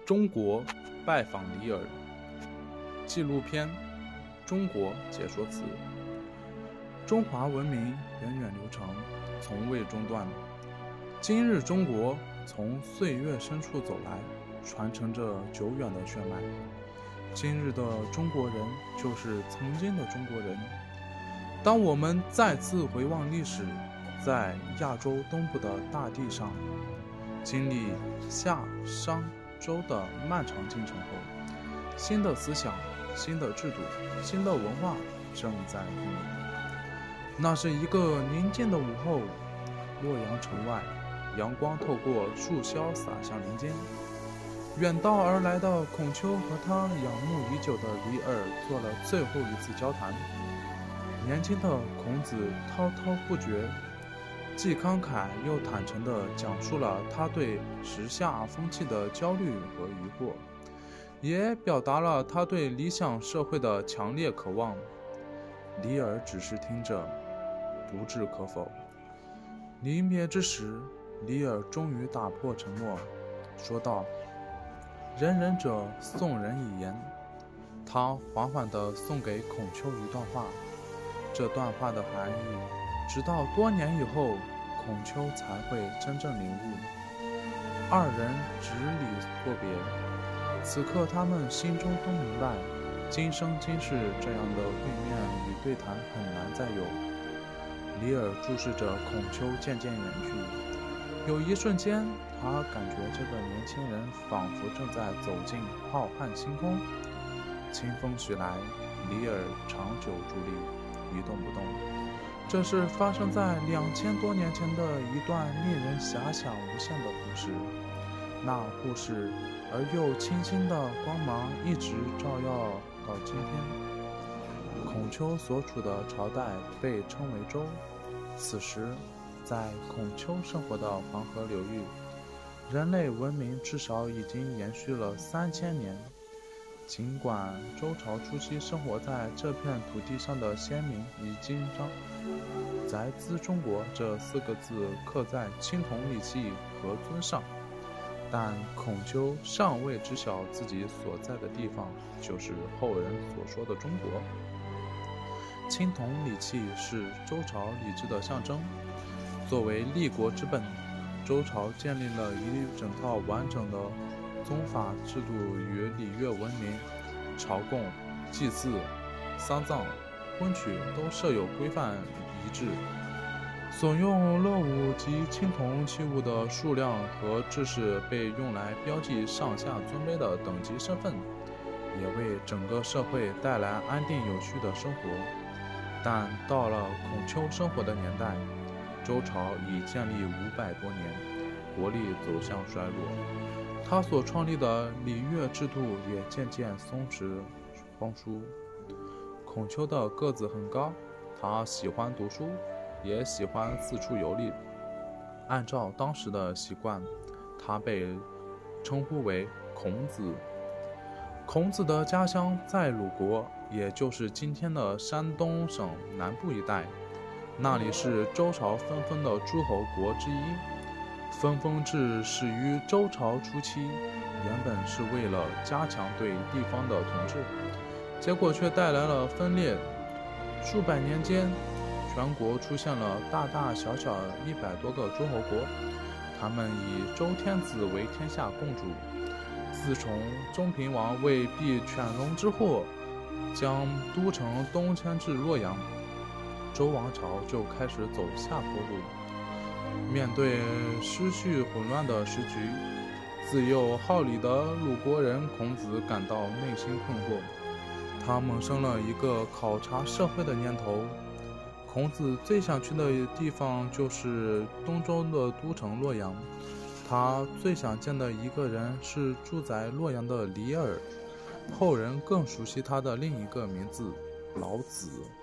中国拜访李耳纪录片，中国解说词。中华文明源远流长，从未中断。今日中国从岁月深处走来，传承着久远的血脉。今日的中国人就是曾经的中国人。当我们再次回望历史，在亚洲东部的大地上，经历夏、商、周的漫长进程后，新的思想、新的制度、新的文化正在孕育。那是一个宁静的午后，洛阳城外，阳光透过树梢洒向林间。远道而来的孔丘和他仰慕已久的李耳做了最后一次交谈。年轻的孔子滔滔不绝，既慷慨又坦诚地讲述了他对时下风气的焦虑和疑惑，也表达了他对理想社会的强烈渴望。李耳只是听着，不置可否。临别之时，李耳终于打破沉默，说道：“仁人者，颂人以言。”他缓缓地送给孔丘一段话，这段话的含义，直到多年以后，孔丘才会真正领悟。二人执礼作别，此刻他们心中都明白，今生今世这样的会面与对谈很难再有。李耳注视着孔丘渐渐远去，有一瞬间，他感觉这个年轻人仿佛正在走进浩瀚星空。清风徐来，李耳长久伫立，一动不动。这是发生在2000多年前的一段令人遐想无限的故事。那故事而又清新的光芒一直照耀到今天。孔丘所处的朝代被称为周，此时在孔丘生活的黄河流域，人类文明至少已经延续了3000年。尽管周朝初期生活在这片土地上的先民已经将宅兹中国这4个字刻在青铜礼器和尊上，但孔丘尚未知晓自己所在的地方就是后人所说的中国。青铜礼器是周朝礼制的象征，作为立国之本，周朝建立了一整套完整的宗法制度与礼乐文明，朝贡、祭祀、丧葬、婚娶都设有规范仪制，所用乐舞及青铜器物的数量和制式被用来标记上下尊卑的等级身份，也为整个社会带来安定有序的生活。但到了孔丘生活的年代，周朝已建立500多年，国力走向衰落，他所创立的礼乐制度也渐渐松弛荒疏。孔丘的个子很高，他喜欢读书，也喜欢四处游历。按照当时的习惯，他被称呼为孔子。孔子的家乡在鲁国，也就是今天的山东省南部一带，那里是周朝分封的诸侯国之一。分封制始于周朝初期，原本是为了加强对地方的统治，结果却带来了分裂。数百年间，全国出现了大大小小100多个诸侯国，他们以周天子为天下共主。自从中平王为避犬戎之祸，将都城东迁至洛阳，周王朝就开始走下坡路。面对失序混乱的时局，自幼好礼的鲁国人孔子感到内心困惑，他萌生了一个考察社会的念头。孔子最想去的地方就是东周的都城洛阳，他最想见的一个人是住在洛阳的李耳，后人更熟悉他的另一个名字老子。